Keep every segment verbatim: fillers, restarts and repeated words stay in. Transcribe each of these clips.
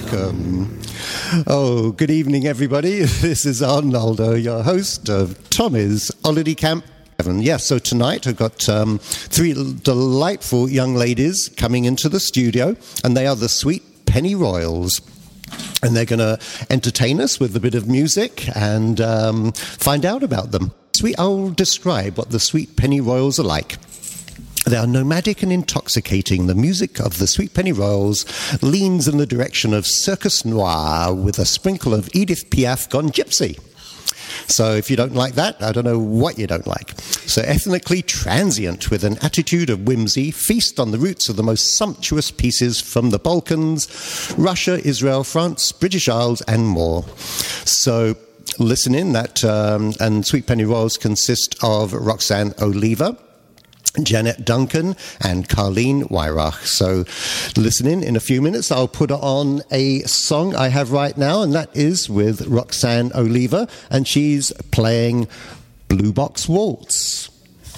welcome. Oh, good evening, everybody. This is Arnaldo, your host of Tommy's Holiday Camp. Yes, so tonight I've got um, three delightful young ladies coming into the studio, and they are the Sweet Penny Royals. And they're going to entertain us with a bit of music and um, find out about them. Sweet, I'll describe what the Sweet Penny Royals are like. They are nomadic and intoxicating. The music of the Sweet Penny Royals leans in the direction of Circus Noir with a sprinkle of Edith Piaf gone gypsy. So if you don't like that, I don't know what you don't like. So ethnically transient with an attitude of whimsy, feast on the roots of the most sumptuous pieces from the Balkans, Russia, Israel, France, British Isles, and more. So listen in, that um, and Sweet Penny Royals consist of Roxanne Oliva, Janet Duncan, and Carleen Weirach. So listen in. In a few minutes, I'll put on a song I have right now, and that is with Roxanne Oliva, and she's playing Blue Box Waltz.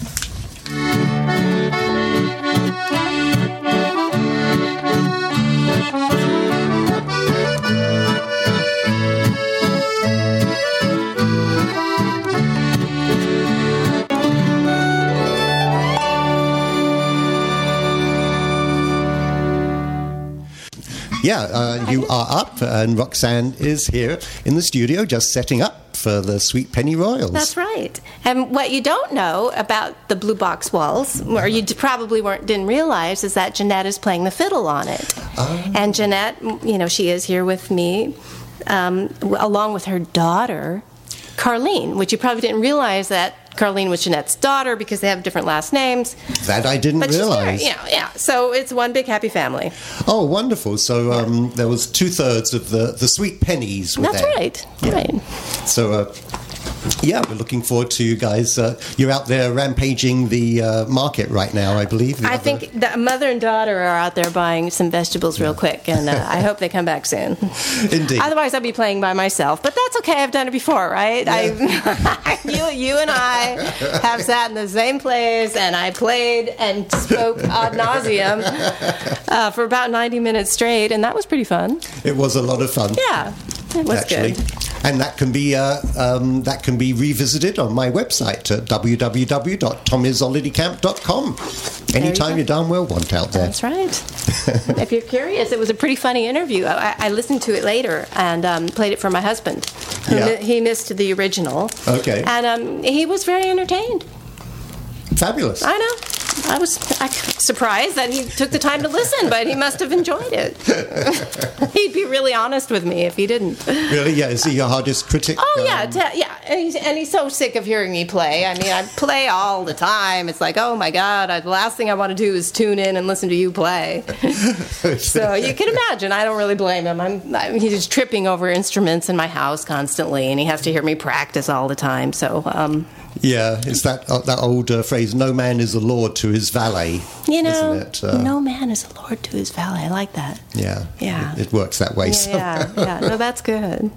Yeah, uh, you are up, and Roxanne is here in the studio just setting up for the Sweet Penny Royals. That's right. And what you don't know about the Blue Box Waltz, or you probably weren't didn't realize, is that Jeanette is playing the fiddle on it. Oh. And Jeanette, you know, she is here with me, um, along with her daughter, Carleen, which you probably didn't realize that Carleen was Jeanette's daughter because they have different last names. That I didn't but realize. Yeah, yeah. So it's one big happy family. Oh, wonderful. So um, yeah. There was two-thirds of the, the Sweet Pennies were That's there. right. Yeah. Right. So, uh, yeah, we're looking forward to you guys. Uh, you're out there rampaging the uh, market right now, I believe. I think the mother and daughter are out there buying some vegetables real quick, and uh, I hope they come back soon. Indeed. Otherwise, I'll be playing by myself. But that's okay. I've done it before, right? Yeah. I, you, you and I have sat in the same place, and I played and spoke ad nauseum uh, for about ninety minutes straight, and that was pretty fun. It was a lot of fun. Yeah, it was actually. Good. And that can be uh, um, that can be revisited on my website at w w w dot tommys holiday camp dot com. Anytime you, you darn well want out there. That's right. If you're curious, it was a pretty funny interview. I, I listened to it later and um, played it for my husband. Who yeah. mi- he missed the original. Okay. And um, he was very entertained. Fabulous. I know. I was I, surprised that he took the time to listen, but he must have enjoyed it. He'd be really honest with me if he didn't. Really? Yeah. Is he your hardest critic? Oh, um, yeah. T- yeah. And he's, and he's so sick of hearing me play. I mean, I play all the time. It's like, oh, my God, I, the last thing I want to do is tune in and listen to you play. So you can imagine. I don't really blame him. I'm, I'm, he's tripping over instruments in my house constantly, and he has to hear me practice all the time. So, um... Yeah, it's that uh, that old uh, phrase, no man is a lord to his valet, you know, isn't it? Uh, no man is a lord to his valet. I like that. Yeah. Yeah. It, it works that way. Yeah, So. yeah, yeah. No, that's good.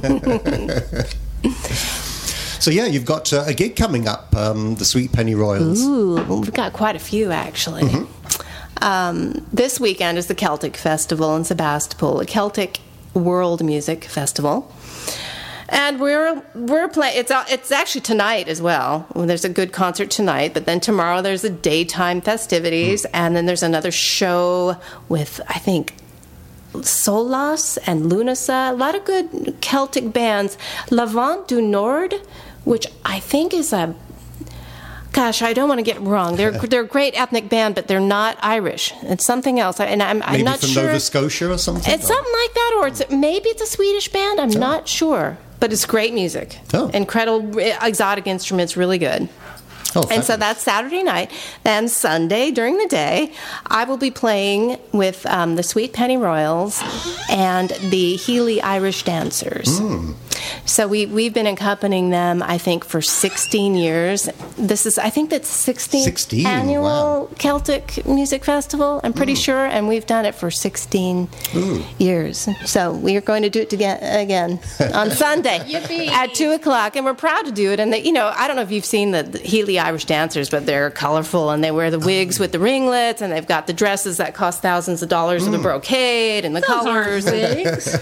So, yeah, you've got uh, a gig coming up, um, the Sweet Penny Royals. Ooh, we've got quite a few, actually. Mm-hmm. Um, this weekend is the Celtic Festival in Sebastopol, a Celtic world music festival. And we're we're playing. It's it's actually tonight as well. There's a good concert tonight, but then tomorrow there's a daytime festivities, mm. and then there's another show with I think Solas and Lunasa. A lot of good Celtic bands. L'Avant du Nord, which I think is a Gosh, I don't want to get it wrong. They're they're a great ethnic band, but they're not Irish. It's something else, and I'm, I'm maybe not from sure. Nova Scotia or something. It's or? something like that, or it's maybe it's a Swedish band. I'm oh. not sure, but it's great music. Oh. Incredible exotic instruments, really good. Oh, and so that's Saturday night. Then Sunday, during the day, I will be playing with um, the Sweet Penny Royals and the Healy Irish Dancers. Mm. So we, we've been accompanying them, I think, for sixteen years. This is, I think that's sixteenth sixteen, annual wow. Celtic Music Festival, I'm pretty Mm. sure, and we've done it for sixteen Ooh. years. So we are going to do it toge- again on Sunday Yippee. at two o'clock, and we're proud to do it. And, they, you know, I don't know if you've seen the, the Healy Irish dancers, but they're colorful, and they wear the wigs with the ringlets, and they've got the dresses that cost thousands of dollars with the brocade and the Those colors. aren't wigs.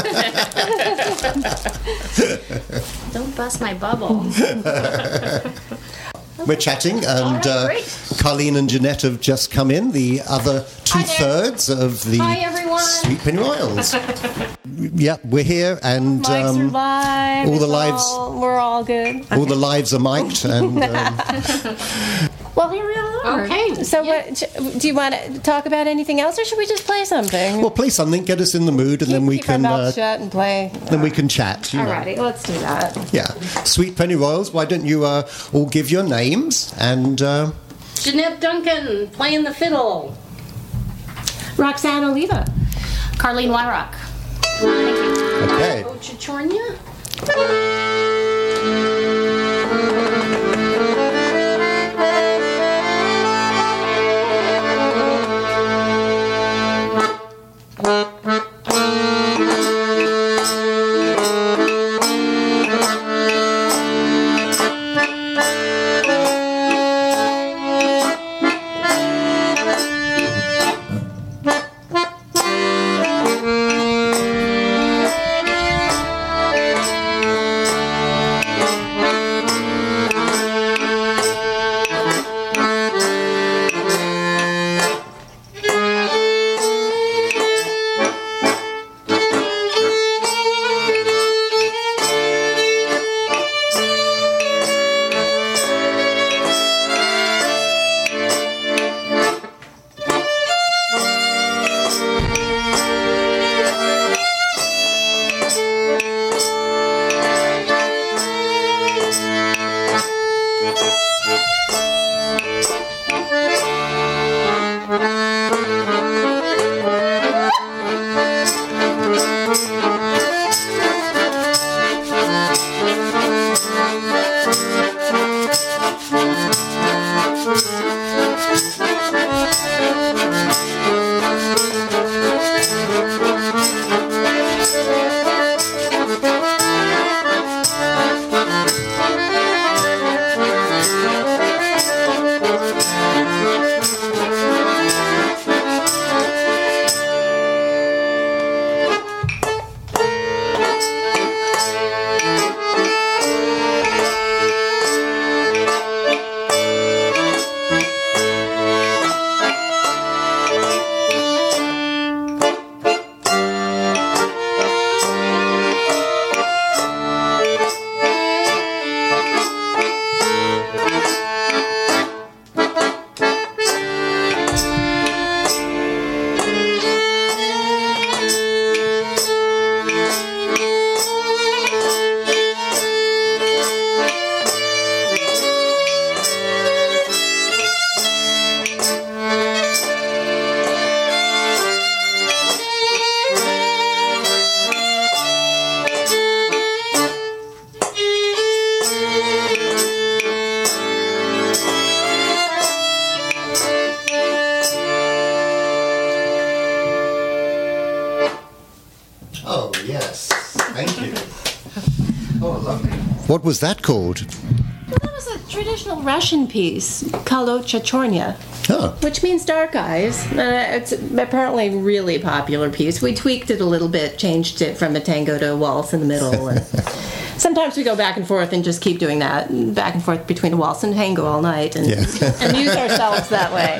Don't bust my bubble. We're chatting, and right, uh, great. Colleen and Jeanette have just come in, the other two-thirds of the Hi, everyone. Sweet Penny Royals. Yeah, we're here, and Mics are um, live. all the It's lives- all- we're all good. all the lives are mic'd, and um, Well, here we are. Okay. So, what, do you want to talk about anything else, or should we just play something? well, play something, get us in the mood, and keep, then we keep can our mouths uh, shut and play. then we can chat. You know. Alrighty, let's do that. Yeah, Sweet Penny Royals. Why don't you uh, all give your names and uh, Jeanette Duncan playing the fiddle. Roxanne Oliva. Carlene Wyrock. Thank you. okay. Oh, Chichornia. Oh yes, thank you. Oh, lovely. What was that called? Well, that was a traditional Russian piece called Ochachornya, Oh, which means dark eyes. Uh, it's apparently a really popular piece. We tweaked it a little bit, changed it from a tango to a waltz in the middle. And sometimes we go back and forth and just keep doing that, back and forth between a waltz and tango all night, and Yeah. amuse ourselves that way.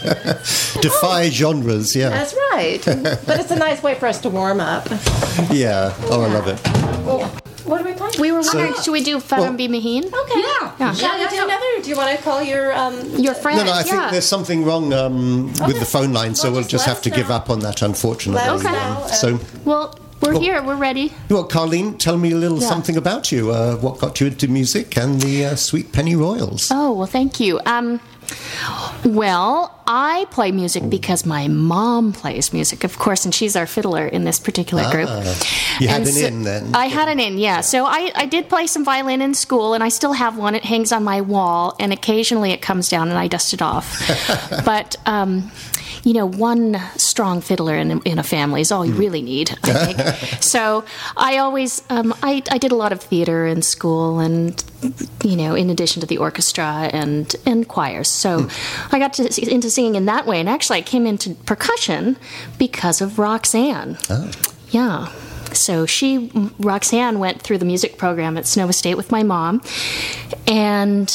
defy genres. Yeah, That's right. But it's a nice way for us to warm up. yeah. Oh, I love it. What are we playing? We were wondering, should we do Faram B. Maheen? Okay. Yeah. Yeah. Shall we do another? Do you want to call your um? Your friend? No, no. I think yeah. there's something wrong um, with Okay. the phone line, so Well, we'll just just let have to us give know. up on that, unfortunately. Let us Okay. know. So Well, we're Well- here. We're ready. Well, Carleen, tell me a little Yeah. something about you. Uh, what got you into music and the uh, Sweet Penny Royals? Oh, well, thank you. Um, well, I play music because my mom plays music, of course, and she's our fiddler in this particular group. Ah, you had And an so- in then? I had an in, yeah. So I, I did play some violin in school, and I still have one. It hangs on my wall, and occasionally it comes down, and I dust it off. But, um, you know, one strong fiddler in, in a family is all you really need, I think. So I always, um, I, I did a lot of theater in school, and, you know, in addition to the orchestra and, and choirs. So I got to, into singing in that way, and actually I came into percussion because of Roxanne. Oh. Yeah. So she, Roxanne, went through the music program at Sonoma State with my mom, and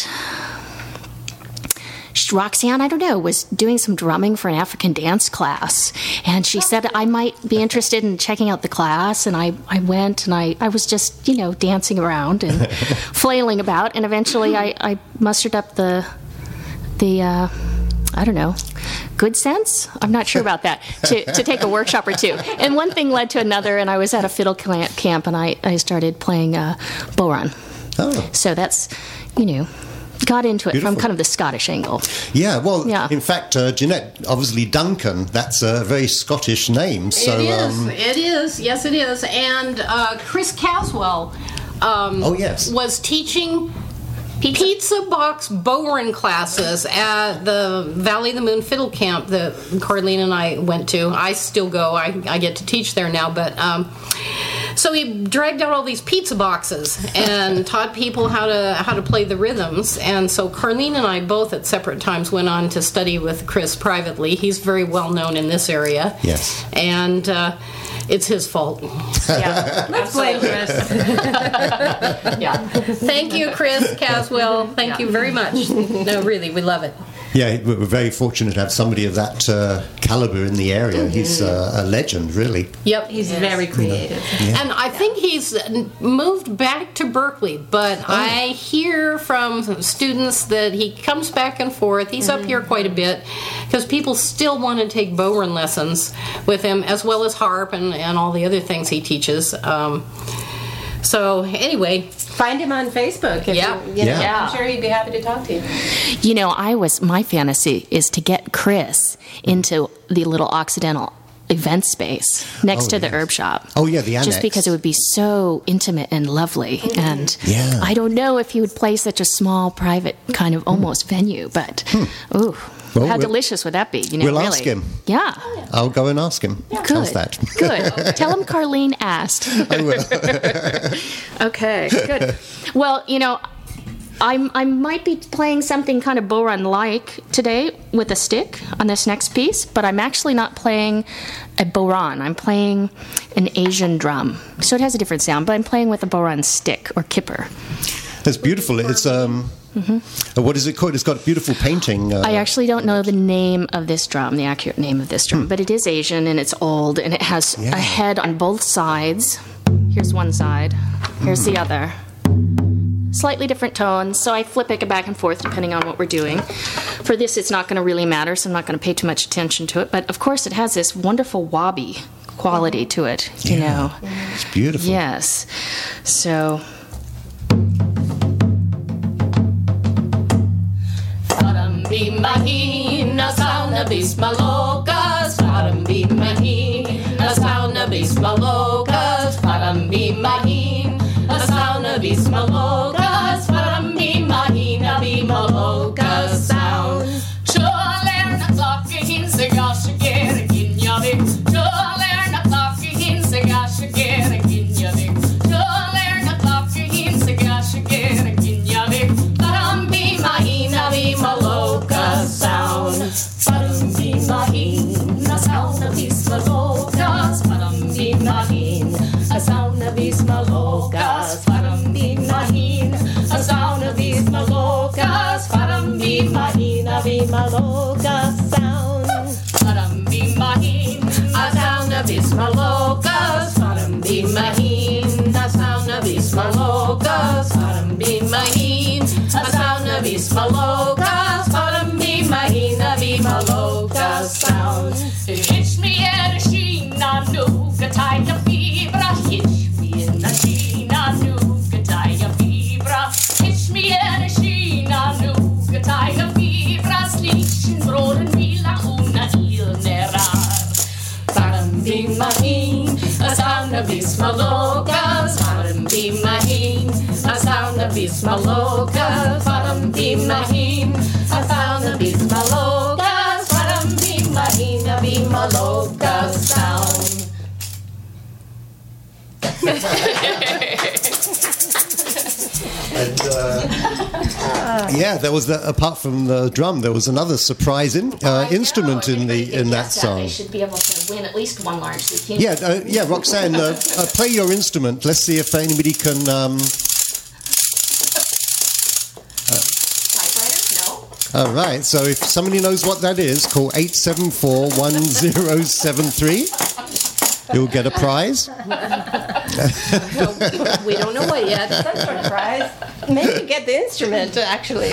she- Roxanne, I don't know, was doing some drumming for an African dance class, and she said I might be interested in checking out the class, and I, I went, and I, I was just, you know, dancing around and flailing about, and eventually I, I mustered up the, the uh, I don't know, good sense? I'm not sure about that, to, to take a workshop or two. And one thing led to another, and I was at a fiddle cla- camp, and I, I started playing uh, Boran. Oh. So that's, you know, got into it Beautiful. from kind of the Scottish angle. Yeah, well, Yeah. in fact, uh, Jeanette, obviously Duncan, that's a very Scottish name. So, it is. Um, It is. Yes, it is. And uh, Chris Caswell um, Oh, yes. was teaching pizza, box Bowen classes at the Valley of the Moon Fiddle Camp that Carleen and I went to. I still go. I, I get to teach there now. But um, so he dragged out all these pizza boxes and taught people how to how to play the rhythms. And so Carleen and I both at separate times went on to study with Chris privately. He's very well known in this area. Yes. And uh, it's his fault. Yeah. Let's blame Chris. Yeah. Thank you, Chris Caswell. Thank you very much. No, really, we love it. yeah, we're very fortunate to have somebody of that uh, caliber in the area. He's uh, a legend, really. Yep. He's very creative. And I think he's moved back to Berkeley, but I hear from students that he comes back and forth. He's up here quite a bit because people still want to take Bowen lessons with him, as well as harp and, and all the other things he teaches. Um, so anyway, Find him on Facebook. If Yeah. you, you know, Yeah. I'm sure he'd be happy to talk to you. You know, I was, my fantasy is to get Chris into the little Occidental event space next Oh, to the yes. herb shop. Oh, yeah, the annex. Just because it would be so intimate and lovely. And Yeah. I don't know if he would play such a small, private kind of almost venue, but ooh, Well, how we'll- delicious would that be? You know, we'll really. ask him. Yeah. I'll go and ask him. Good. How's that? Good. Tell him Carleen asked. I will. Okay, good. Well, you know, I'm, I might be playing something kind of Boran-like today with a stick on this next piece, but I'm actually not playing a Boran. I'm playing an Asian drum. So it has a different sound, but I'm playing with a Boran stick or kipper. That's beautiful. It's um, uh, what is it called? It's got a beautiful painting. Uh, I actually don't know the name of this drum, the accurate name of this drum, but it is Asian and it's old and it has Yeah. a head on both sides. Here's one side, here's the other. Slightly different tones, so I flip it back and forth depending on what we're doing. For this, it's not going to really matter, so I'm not going to pay too much attention to it. But of course, it has this wonderful wobby quality to it, you Yeah. know. It's beautiful. Yes. So. Be mahin, na sauna bis malokas. Parang be mahin, na sauna bis malokas. Parang be mahin, na sauna bis malokas. Parang be mahin, na be malokas sound. Sure, na talking cigar, she get a ginyabik. Sure, na talking cigar, she get a ginyabik. Sure, na talking cigar, she get a ginyabik. Parang be mahin, na be malokas sound. Parang be mahin, na sound na bis malokas. Parang be mahin, a sound na bis malokas. Parang be mahin, a sound na bis malokas. Parang be mahin, na be malokas sound. Parang be mahin, a sound na bis malokas. Parang be mahin, a sound na bis malokas. Parang be mahin, a sound na bis malokas. Parang be mahin, na be malokas sound. It's me and a sheen, I know the tiger fever. bis malokas, faram bimahin. Asauna bis malokas, faram bimahin. Asauna bis malokas, faram bimahin. A bimalokas sound. And, uh, yeah, there was the, apart from the drum, there was another surprising uh, instrument in the in that song. They should be able to win at least one large zucchini. Yeah, uh, yeah, Roxanne, uh, uh, play your instrument. Let's see if anybody can. Um, Typewriter? No. all right, so if somebody knows what that is, call eight seven four, one zero seven three. You'll get a prize. We don't know what yet. Some sort of prize. Maybe get the instrument, actually.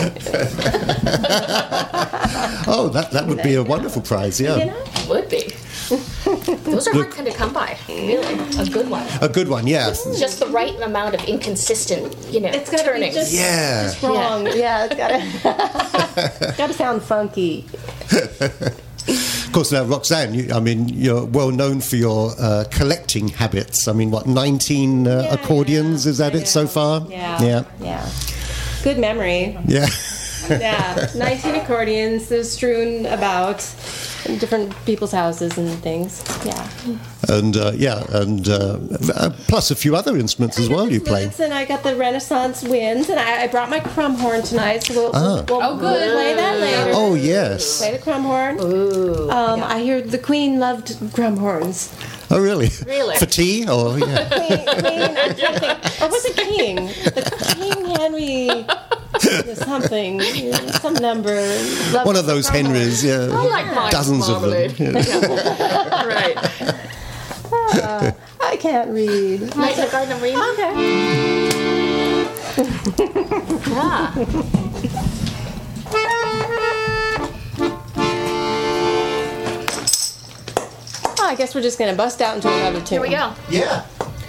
Oh, that, that would be a wonderful prize, yeah. You know? Would be. Those are hard kind of come by. Really, a good one. A good one, yeah. Just the right amount of inconsistent, you know, It's gotta be turnings. just- Yeah. Just wrong. Yeah, it's gotta, it's gotta sound funky. Of course, now, Roxanne, you, I mean, you're well known for your uh, collecting habits. I mean, what, nineteen uh, Yeah, accordions? Is that I it so know. far? Yeah. Yeah. Yeah. Good memory. Yeah. Yeah. nineteen accordions. They're strewn about in different people's houses and things. Yeah. And, uh, yeah, and uh, uh, plus a few other instruments as well you play. Flutes, and I got the Renaissance winds, and I, I brought my crumb horn tonight, so we'll, Ah. we'll, we'll, Oh, good. we'll play that later. Oh, yes. Play the crumb horn. Ooh. Um, I hear the Queen loved crumb horns. Oh, really? Really? For tea? Or, yeah. Queen, Queen, I'm trying to think. Or was it King? The King Henry something, some number. loved One of those crumb Henrys, yeah. I like my Dozens of them. marmalade. Yeah. Right. horns. Uh, I can't read. Nice a garden of Rima? Okay. Yeah. Oh, I guess we're just going to bust out into another tune. Here we go. Yeah.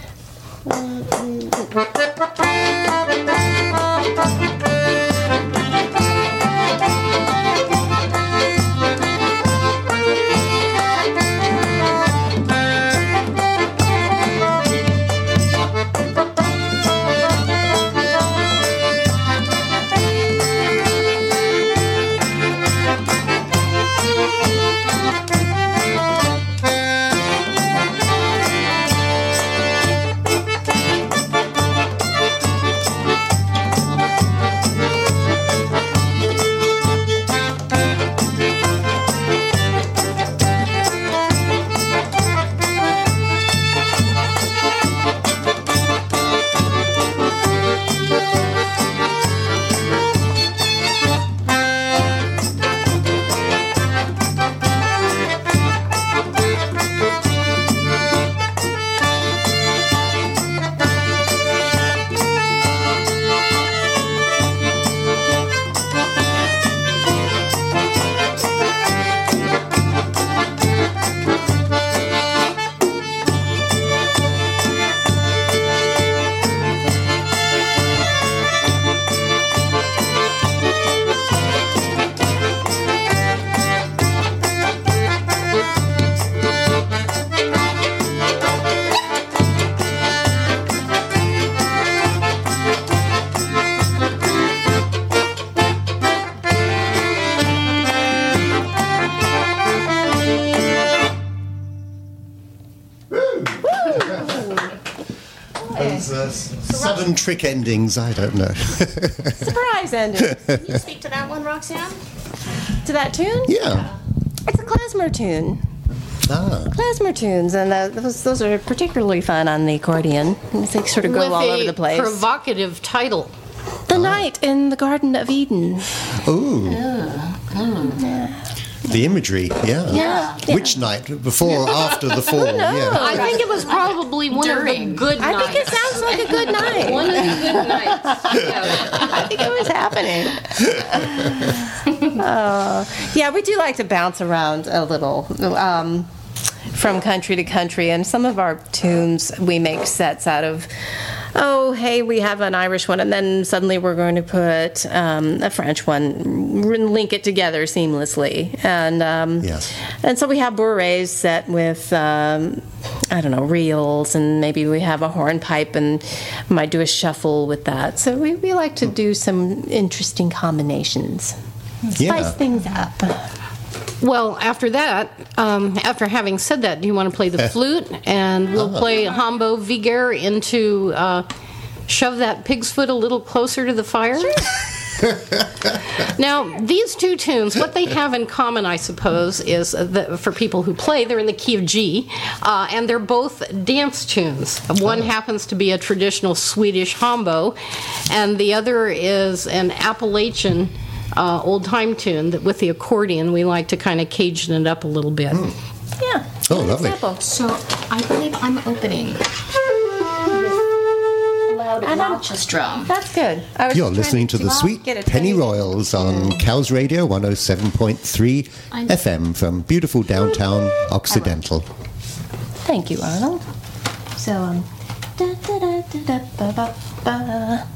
Those uh, sudden trick endings, I don't know. Surprise ending. Can you speak to that one, Roxanne? To that tune? Yeah. It's a klezmer tune. Ah. Klezmer tunes, and uh, those, those are particularly fun on the accordion. They sort of go With all a over the place. provocative title. The Night in the Garden of Eden. Ooh. The imagery, yeah. Yeah. Which night? Before or after the fall? Yeah. I think it was probably one During. of the good I nights. think it sounds like a good night. One of the good nights. Yeah. I think it was happening. Oh, yeah, we do like to bounce around a little. Um, from country to country, and some of our tunes we make sets out of, oh, hey, we have an Irish one, and then suddenly we're going to put um, a French one, link it together seamlessly. And um, yes. and so we have bourrées set with, um, I don't know, reels, and maybe we have a hornpipe and might do a shuffle with that. So we, we like to do some interesting combinations. Spice Yeah. things up. Well, after that, um, after having said that, do you want to play the flute? And we'll play Hambo Viger into uh, shove that pig's foot a little closer to the fire. Now, these two tunes, what they have in common, I suppose, is that for people who play, they're in the key of G, uh, and they're both dance tunes. One happens to be a traditional Swedish hambo, and the other is an Appalachian Uh, old-time tune that with the accordion we like to kind of cajun it up a little bit. Mm. Yeah. Oh, lovely. Example. So I believe I'm opening loud And I'm- obnoxious drum. That's good. I was You're trying listening to the well, sweet get a Penny tiny- Royals on Cows Radio one oh seven point three I'm- F M from beautiful downtown Occidental. Thank you, Arnold. So, um. Da, da, da, da, da, ba, ba, ba.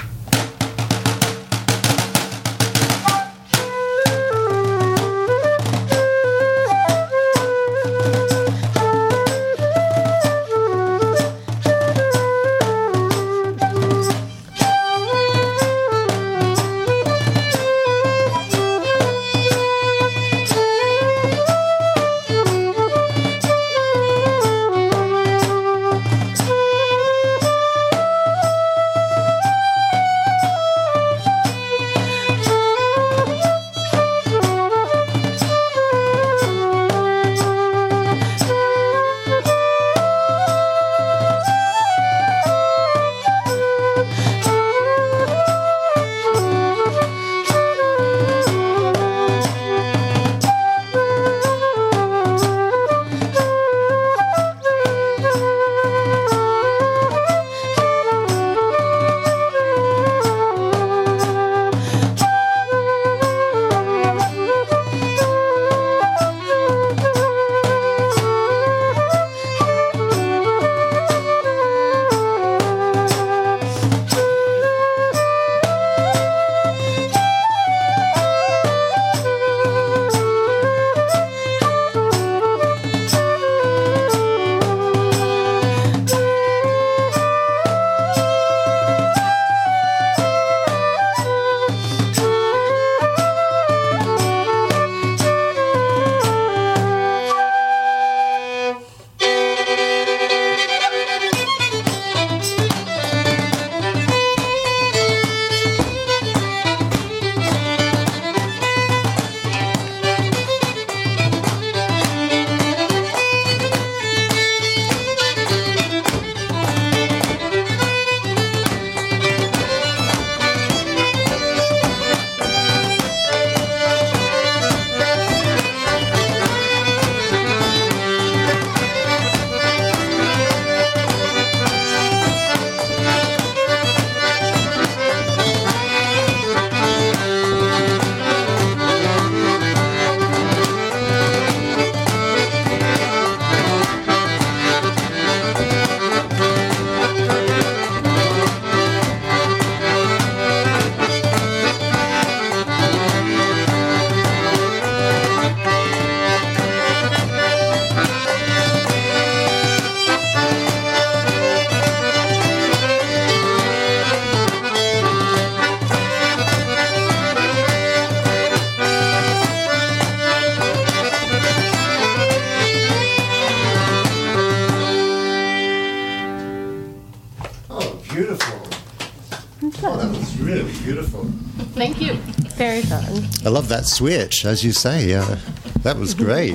Oh, that was really beautiful. Thank you. Very fun. I love that switch, as you say. Uh, that was great.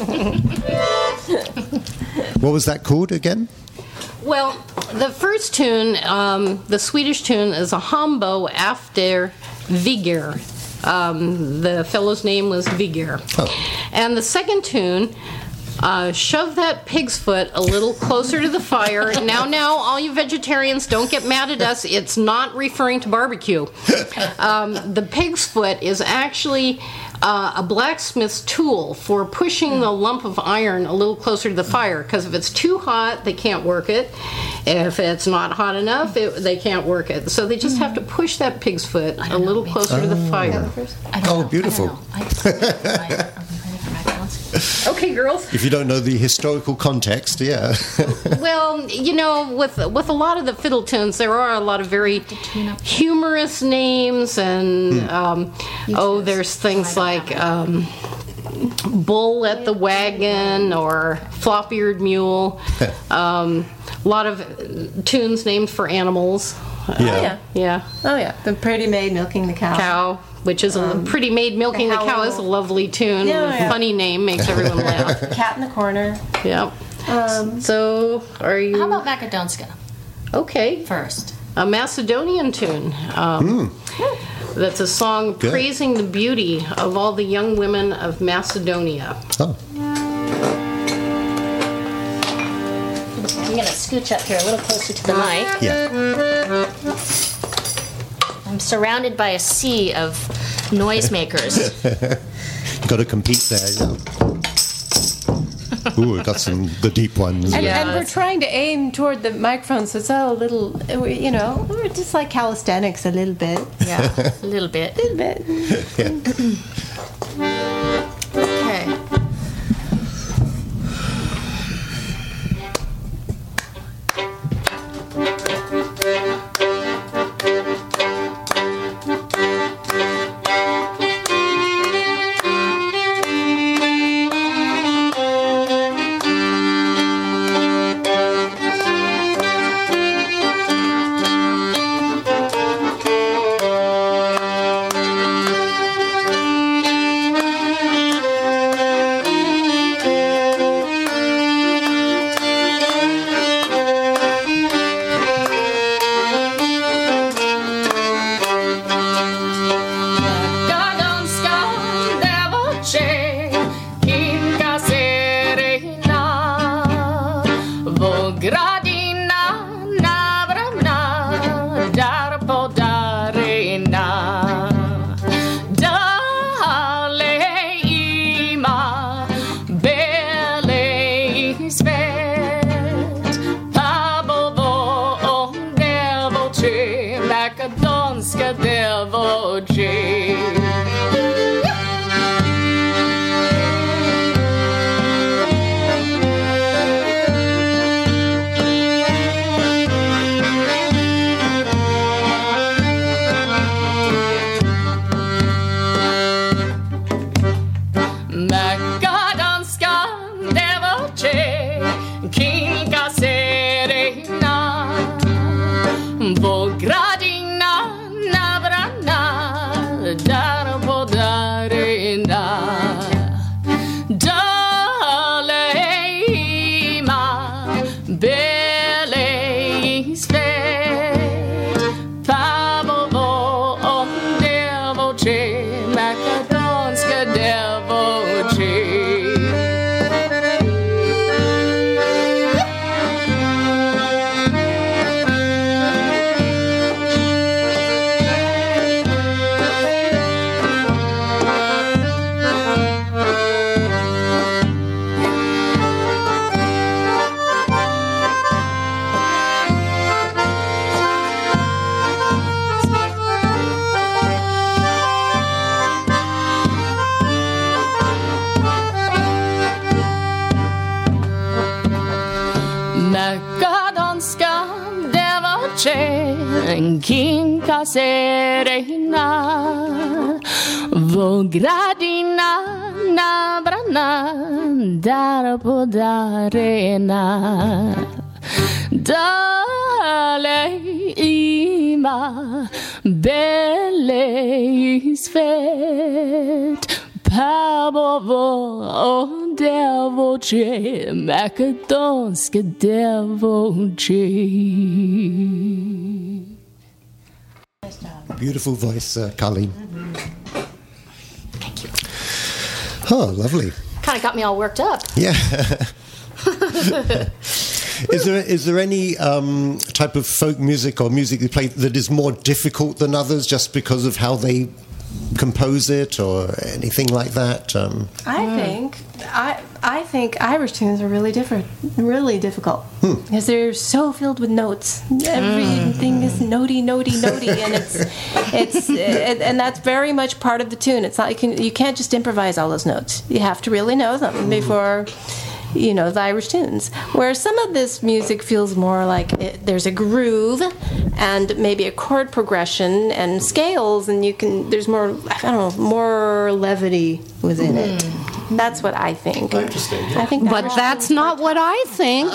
What was that called again? Well, the first tune, um, the Swedish tune, is a hambo after Vigir. Um, the fellow's name was Vigir. Oh. And the second tune Uh, shove that pig's foot a little closer to the fire. Now, now, all you vegetarians, don't get mad at us. It's not referring to barbecue. Um, the pig's foot is actually uh, a blacksmith's tool for pushing the lump of iron a little closer to the fire. Because if it's too hot, they can't work it. If it's not hot enough, it, they can't work it. So they just have to push that pig's foot a little closer to the fire. Oh, beautiful. Okay, girls. If you don't know the historical context, yeah. Well, you know, with with a lot of the fiddle tunes, there are a lot of very humorous names, and Hmm. um, oh, there's things like um, Bull at the Wagon or Flop-eared Mule. um, a lot of tunes named for animals. Yeah. Yeah. Yeah, Oh, yeah. The Pretty Maid Milking the Cow. Cow, which is a pretty maid milking the the cow is a Howl. lovely tune. Yeah, yeah. Funny name, makes everyone laugh. Cat in the Corner. Yep. Um, So, are you How about Macedonska okay? first? A Macedonian tune. Um, That's a song Good. praising the beauty of all the young women of Macedonia. Oh, I'm going to scooch up here a little closer to the mic. yeah. I'm surrounded by a sea of noisemakers. Got to compete there, yeah. Ooh, got some the deep ones. And, Yeah. and we're trying to aim toward the microphone, so it's all a little, you know, we're just like calisthenics a little bit. Yeah, a little bit. A little bit. Okay. Macedonska devojče, Kinka Serena, Vogradina navrana, dar podarena. Dale ima belej svet, pa bovo devojče, Macedonska devojče. Macedonska devojče, Kinka Serena, Vogradina navrana, dar podarena. Dale ima belej svet, pa bovo devojče, Macedonska devojče. Macedonska devojče, Kinka Serena, Vogradina navrana, dar podarena. Dale ima belej svet, pa bovo devojče, Macedonska devojče. Beautiful voice, uh, Colleen. Thank you. Oh, lovely. kind of got me all worked up. Yeah. Is there is there any um, type of folk music or music you play that is more difficult than others just because of how they compose it or anything like that? Um, I think I I think Irish tunes are really different, really difficult because they're so filled with notes. Everything is notey, notey, notey, and it's it's it, and that's very much part of the tune. It's not you can you can't just improvise all those notes. You have to really know them before. You know, the Irish tunes. Whereas some of this music feels more like it, there's a groove and maybe a chord progression and scales, and you can, there's more, I don't know, more levity within mm. it. That's what I think. Interesting. Yeah. I think, But that's not what I think.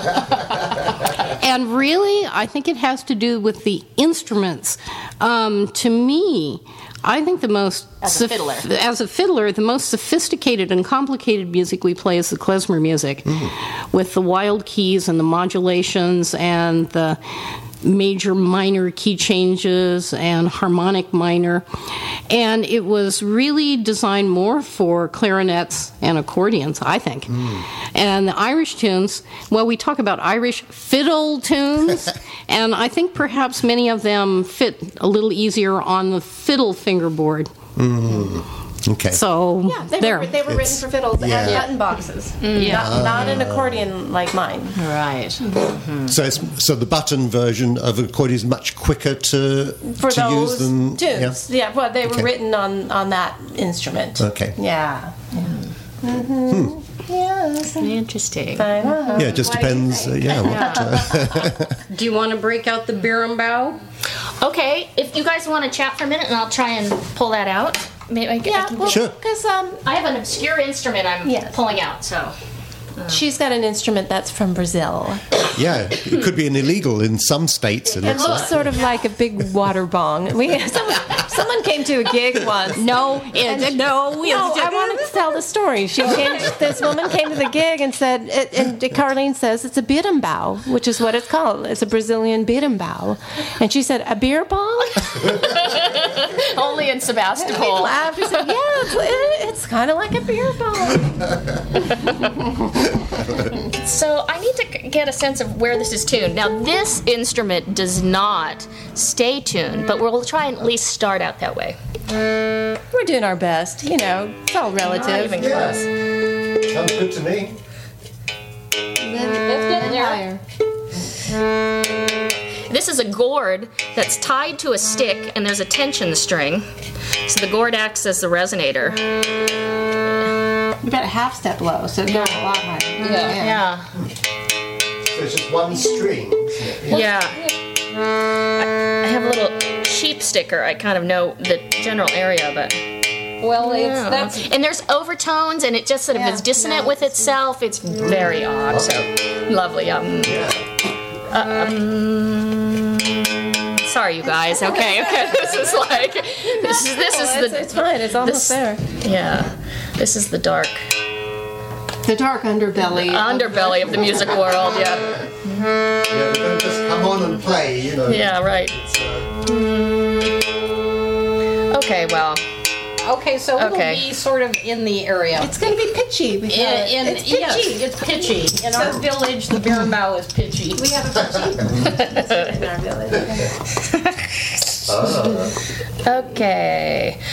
And really, I think it has to do with the instruments. Um, to me, I think the most As a fiddler. as a fiddler, the most sophisticated and complicated music we play is the klezmer music, mm. with the wild keys and the modulations and the major minor key changes and harmonic minor. And it was really designed more for clarinets and accordions, I think. Mm. And the Irish tunes, well, we talk about Irish fiddle tunes, and I think perhaps many of them fit a little easier on the fiddle fingerboard. Mm. Okay. So yeah, they there. were, they were written for fiddles yeah. and button boxes, Mm. not, uh, not an accordion like mine. Right. Mm-hmm. So, it's, so the button version of an accordion is much quicker to For to those use than tunes, yeah. yeah well, they were Okay. written on, on that instrument. Okay. Yeah. yeah. Mm-hmm. Hmm. Yes. Interesting. I know. Yeah, it just What do you depends. Uh, think? yeah. What, uh, Do you want to break out the berimbau? Okay, if you guys want to chat for a minute, and I'll try and pull that out. Maybe I, Yeah, I can well, Sure. because um, I have an obscure instrument I'm Yes. pulling out, so. she's got an instrument that's from Brazil. yeah, it could be an illegal in some states. It It looks looks like. sort of like a big water bong. We someone, someone came to a gig once. No, it, no, No, I wanted to tell the story. She came. This woman came to the gig and said, it, and Carlene says it's a berimbau, which is what it's called. It's a Brazilian berimbau, and she said a beer bong. Only in We Sebastopol. laughed. We said, yeah, it's, it, it's kind of like a beer bong. So I need to get a sense of where this is tuned. Now, this instrument does not stay tuned, but we'll try and at least start out that way. We're doing our best. You know, it's all Not relative. even close. Sounds good to me. Let's get it higher. This is a gourd that's tied to a stick, and there's a tension string. So the gourd acts as the resonator. You got a half step low, so it goes a lot higher. Yeah. So it's just one string. Yeah. I, I have a little sheep sticker. I kind of know the general area, but. Well, it's Yeah. that's And there's overtones, and it just sort of Yeah, is dissonant yeah, with itself. It's very odd. So lovely. Um, uh, um, sorry, you guys. Okay, okay. This is like this is this is It's, the it's fine. It's almost this- there. yeah. This is the dark The dark underbelly. underbelly of the music world. Yeah. Yeah, they don't just come on and play, you know. Yeah. Right. Okay. Well. okay. So Okay. it'll be sort of in the area. It's going to be pitchy. We In, got it. in, it's pitchy. yes, it's pitchy. In our village, the berimbau is pitchy. We have a pitchy in our village. Okay.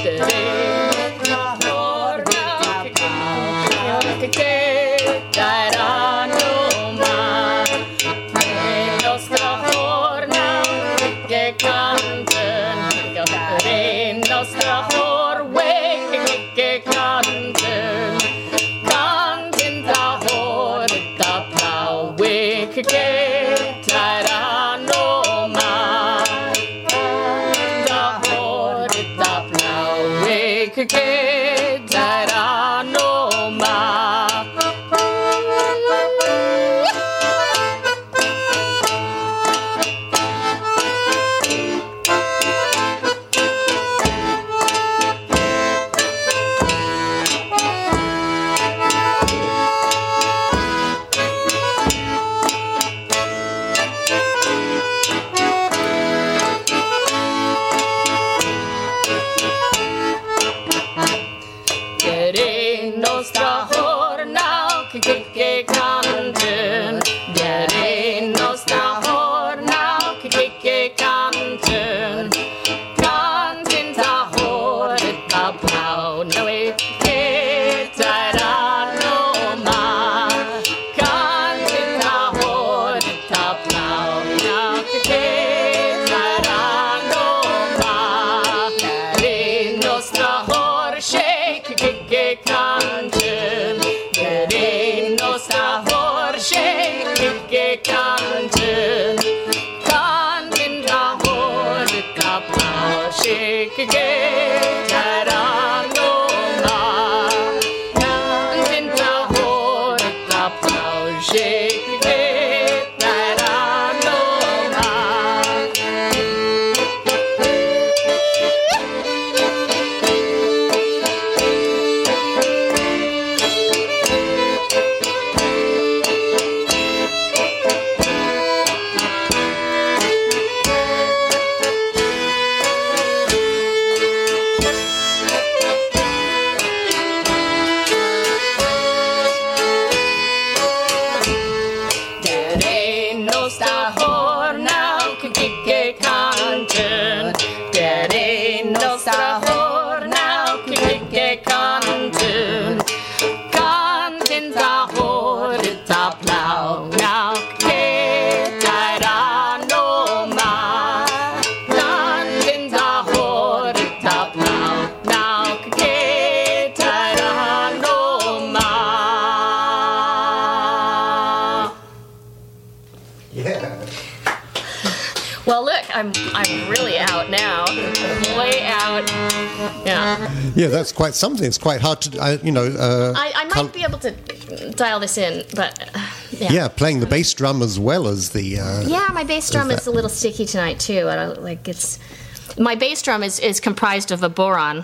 Well, look, I'm I'm really out now, way out. Yeah. Yeah, that's quite something. It's quite hard to, uh, you know. Uh, I, I might col- be able to dial this in, but uh, yeah. Yeah, playing the bass drum as well as the. Uh, Yeah, my bass drum that- is a little sticky tonight too. I don't, like it's my bass drum is, is comprised of a boron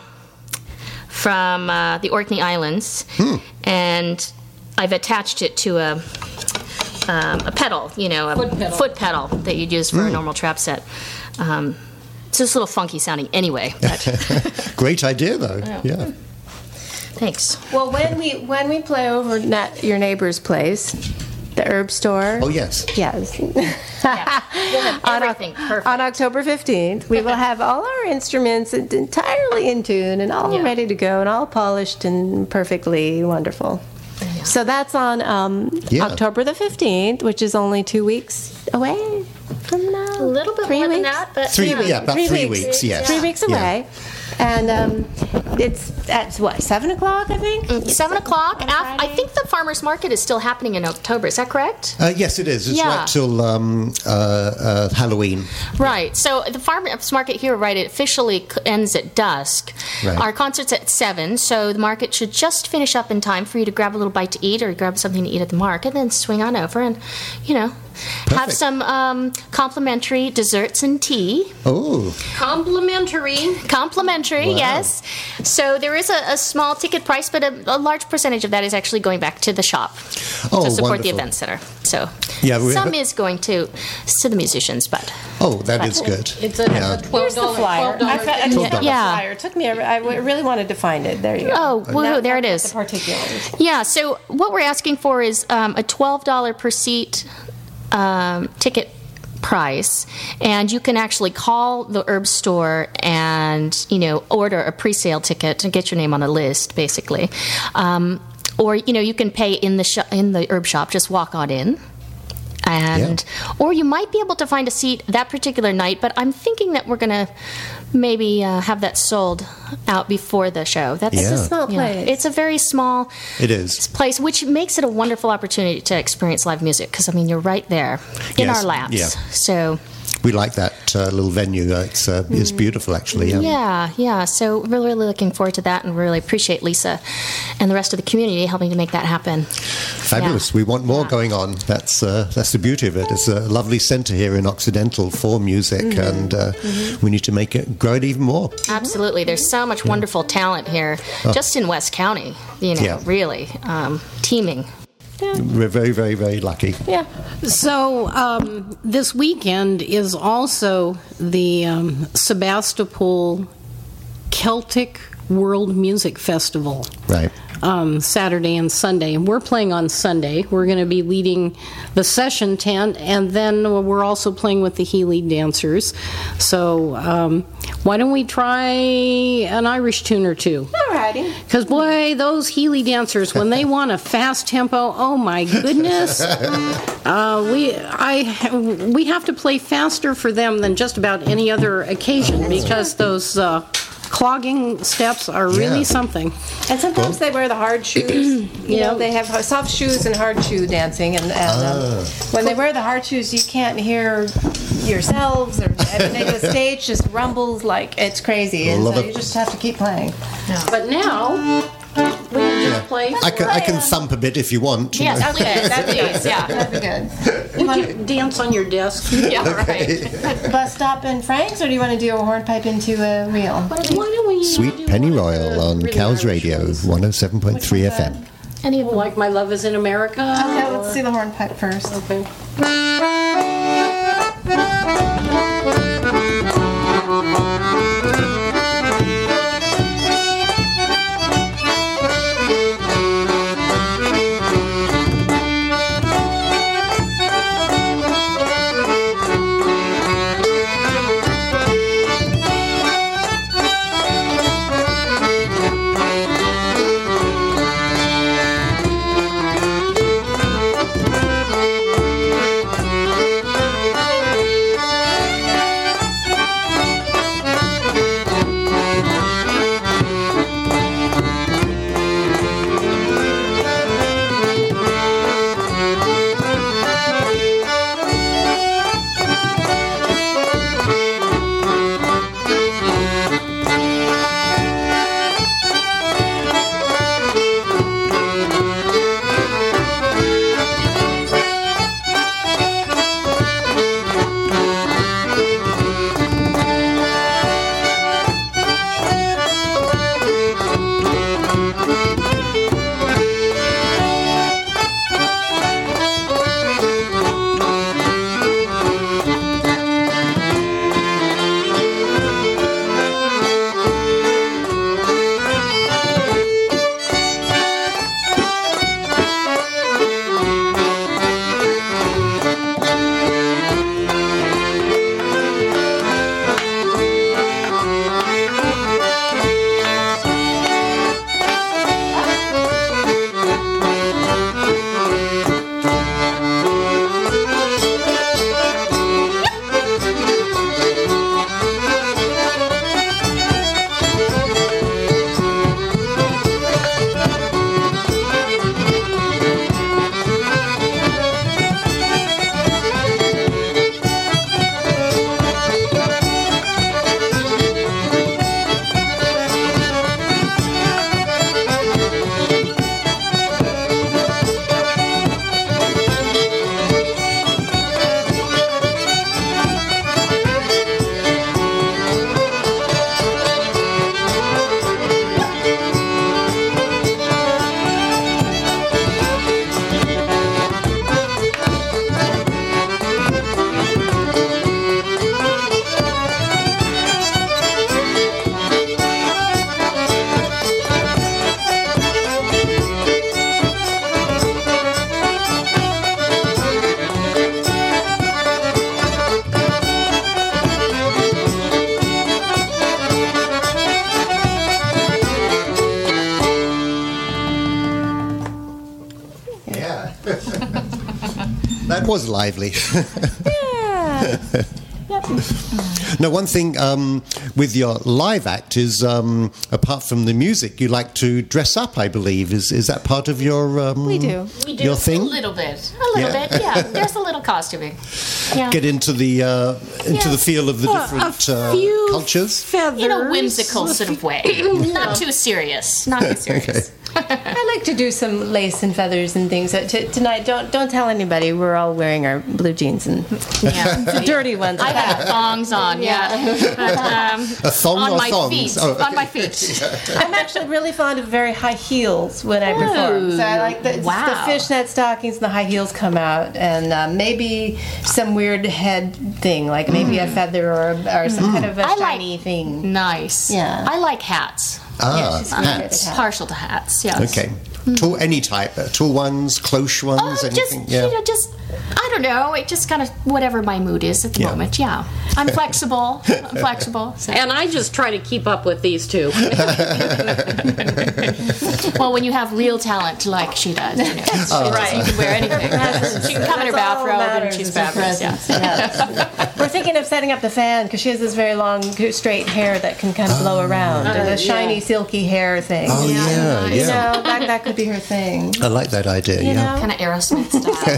from uh, the Orkney Islands, Hmm. and I've attached it to a um, a pedal, you know, a Foot pedal. foot pedal that you'd use for a normal trap set. Um, it's just a little funky sounding anyway. But Great idea, though. Yeah. thanks. Well, when we when we play over at your neighbor's place, the herb store. Oh, yes. Yes. Yeah. We'll have on, Oc- everything perfect. on October fifteenth, we will have all our instruments entirely in tune and all Yeah. ready to go and all polished and perfectly wonderful. So that's on um, Yeah. October the fifteenth, which is only two weeks away from now. A little bit Three more than weeks? that, but Three, yeah. yeah, about Three three, weeks. weeks. Yes. Three weeks Yeah. away. And um, it's at what, seven o'clock, I think? Seven o'clock. On Af- I Friday? think the farmers market is still happening in October. Is that correct? Uh, yes, it is. It's Yeah. right till um, uh, uh, Halloween. Right. So the farmers market here, right, it officially c- ends at dusk. Right. Our concert's at seven, so the market should just finish up in time for you to grab a little bite to eat or grab something to eat at the market, then swing on over and, you know, have Perfect. some um, complimentary desserts and tea. Oh, Complimentary. Complimentary, Wow. yes. So there is a, a small ticket price, but a, a large percentage of that is actually going back to the shop Oh, to support wonderful. the event center. So Yeah, we some have- is going to to the musicians, but oh, that is good. It's a, Yeah. it's a twelve Here's the dollar flyer. I fa- I twelve found the Yeah. flyer. It took me, a- I w- really wanted to find it. There you go. Oh, woohoo, Now- there now it I've got is. The particulars. yeah. So what we're asking for is um, a twelve dollar per seat um, ticket price, and you can actually call the herb store and, you know, order a pre-sale ticket and get your name on a list, basically. Um, or, you know, you can pay in the sh- in the herb shop, just walk on in. And yeah. Or you might be able to find a seat that particular night, but I'm thinking that we're going to maybe uh, have that sold out before the show. That's yeah. It's a small place. It's a very small it is. place, which makes it a wonderful opportunity to experience live music, because, I mean, you're right there in Yes. our laps. Yeah. So... We like that uh, little venue. It's uh, it's beautiful, actually. Yeah. Yeah, yeah. So really, really looking forward to that, and really appreciate Lisa and the rest of the community helping to make that happen. Fabulous. Yeah. We want more Yeah. going on. That's uh, that's the beauty of it. It's a lovely centre here in Occidental for music, Mm-hmm. and uh, mm-hmm. we need to make it grow it even more. Absolutely. There's so much wonderful talent here, Oh. just in West County, you know, Yeah. really um, teeming. We're very, very, very lucky. Yeah. So um, this weekend is also the um, Sebastopol Celtic World Music Festival. Right. Um, Saturday and Sunday. And we're playing on Sunday. We're going to be leading the session tent, and then we're also playing with the Healy dancers. So um, why don't we try an Irish tune or two? Alrighty. Because, boy, those Healy dancers, when they want a fast tempo, oh my goodness. Uh, we I we have to play faster for them than just about any other occasion, because those uh, clogging steps are really Yeah. something. And sometimes they wear the hard shoes. You Yeah. know, they have soft shoes and hard shoe dancing. And, and um, when they wear the hard shoes, you can't hear yourselves. Or I mean, the stage just rumbles like it's crazy. And Love so it. you just have to keep playing. But now, we can just play. I can I can thump a bit if you want. Yes, That's please. good. That'd be Please, good. yeah. That'd be good. You Would want you dance on your desk? Yeah, right. bus stop in Frank's, or do you want to do a hornpipe into a reel? Why don't we Sweet do Penny one of Royal the on really Cows Irish Radio, ones? one oh seven point three Which F one's M. Any of them? Like My Love Is in America? Okay, or- let's do the hornpipe first. Okay. Thank That was lively. Yeah. Now, one thing um, with your live act is, um, apart from the music, you like to dress up, I believe. Is is that part of your um, We do. We do your thing? a little bit, a little Yeah. bit. Yeah, there's a little costuming. Yeah. Get into the uh, into Yeah. the feel of the Well, different a uh, few cultures. feathers. In a whimsical sort of way, not too serious. Not too serious. I like to do some lace and feathers and things. Uh, t- tonight, don't don't tell anybody. We're all wearing our blue jeans and Yeah. the dirty ones. I have thongs on, yeah. But, um, A thong on or my thongs? feet. Oh, On my okay. feet. I'm actually really fond of very high heels when I perform. So I like the, Wow. the fishnet stockings and the high heels come out, and uh, maybe some weird head thing, like maybe a feather or, or some kind of a I like- shiny thing. Nice. Yeah. I like hats. Ah, Yeah, she's really good at hats. hats. Partial to hats, yes. Okay. Tall, any type, uh, tall ones, close ones, Oh, just, anything. Yeah. you know, just, I don't know, it just kind of, whatever my mood is at the Yeah. moment, yeah. I'm flexible, I'm flexible. So. And I just try to keep up with these two. Well, when you have real talent like she does, you know, she does- you can wear anything. She can come in her That's all bathrobe and matters she's is her fabulous, yeah. presence. Yes. We're thinking of setting up the fan because she has this very long, straight hair that can kind of blow around. and a shiny, silky hair thing. Oh, yeah, You yeah. know, that, that could be her thing. I like that idea, You yeah. know? Kind of Aerosmith style.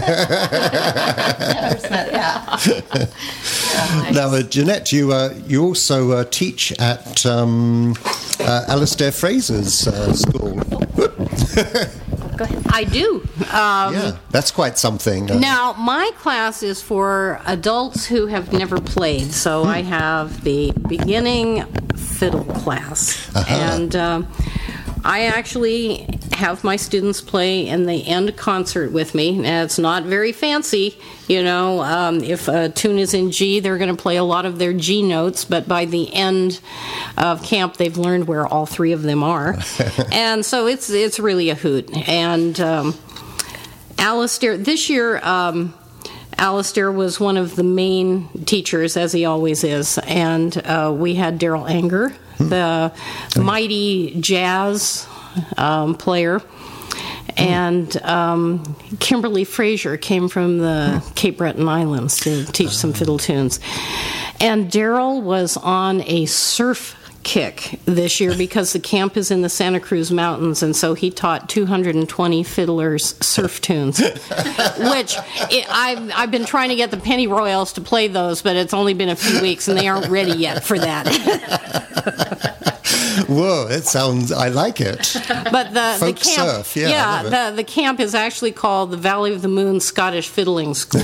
Yeah. Now, uh, Jeanette, you uh, you also uh, teach at um, uh, Alistair Fraser's uh, school. I do. Um, Yeah, that's quite something. Uh, Now, my class is for adults who have never played, so I have the beginning fiddle class. And um, I actually have my students play in the end concert with me. Now, it's not very fancy. You know, um, if a tune is in G, they're going to play a lot of their G notes, but by the end of camp, they've learned where all three of them are. And so it's it's really a hoot. And um, Alistair, this year, um, Alistair was one of the main teachers, as he always is, and uh, we had Daryl Anger, the mighty jazz um, player, and um, Kimberly Fraser came from the Cape Breton Islands to teach some fiddle tunes. And Daryl was on a surf kick this year because the camp is in the Santa Cruz Mountains, and so he taught two hundred twenty fiddlers surf tunes, which it, I've, I've been trying to get the Penny Royals to play those, but it's only been a few weeks, and they aren't ready yet for that. Whoa, it sounds, I like it. But the, Folk the camp, surf, yeah, I love it. the, the camp is actually called the Valley of the Moon Scottish Fiddling School.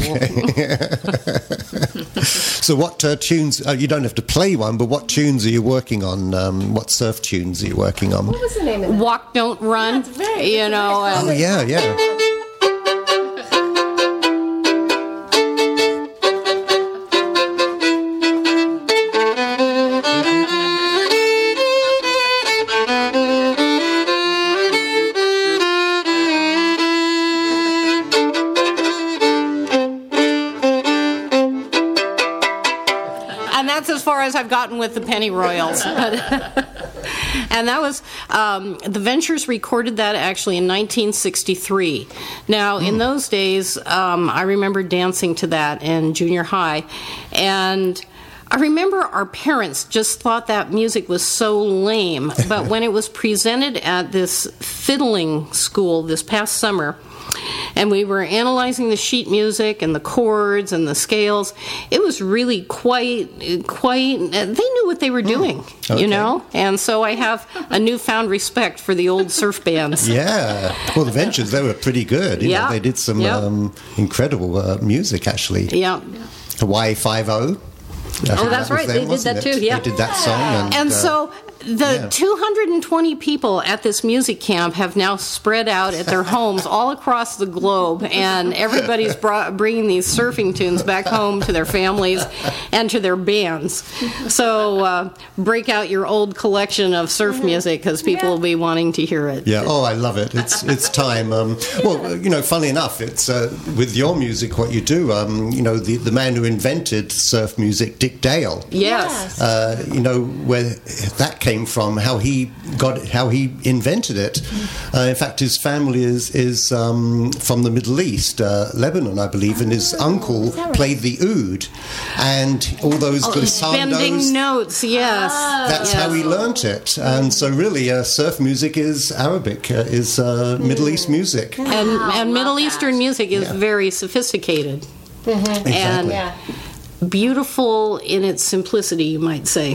So what uh, tunes, uh, you don't have to play one, but what tunes are you working on? Um, what surf tunes are you working on? What was the name of it? Walk, don't run, very- you know. it's And, Oh, yeah, yeah. and that's as far as I've gotten with the Penny Royals. And that was, um, the Ventures recorded that actually in nineteen sixty-three. Now, in those days, um, I remember dancing to that in junior high, and I remember our parents just thought that music was so lame, but when it was presented at this fiddling school this past summer, and we were analyzing the sheet music and the chords and the scales, it was really quite, quite, they knew what they were doing, Okay. you know? And so I have a newfound respect for the old surf bands. Yeah. Well, the Ventures, they were pretty good. You Yeah. know, they did some Yeah. um, incredible uh, music, actually. Yeah. Hawaii Five-O. Oh, that's right. They did that too, yeah. They did that song. And, And uh, so the yeah. two hundred twenty people at this music camp have now spread out at their homes all across the globe, and everybody's brought, bringing these surfing tunes back home to their families and to their bands. So uh, break out your old collection of surf music because people will be wanting to hear it. Yeah, oh, I love it. It's it's time. Um, well, you know, funny enough, it's uh, with your music, what you do. Um, you know, the the man who invented surf music, Dick Dale. Yes. Uh, you know, where that came came from, how he got, how he invented it. Uh, in fact, his family is is um, from the Middle East, uh, Lebanon, I believe, and his uncle played the oud, and all those Oh, glissandos. bending notes, yes. That's yes. how he learnt it, and so really, uh, surf music is Arabic, uh, is uh, Middle East music. And, and Middle that. Eastern music is Yeah. very sophisticated Exactly. and Yeah. beautiful in its simplicity, you might say,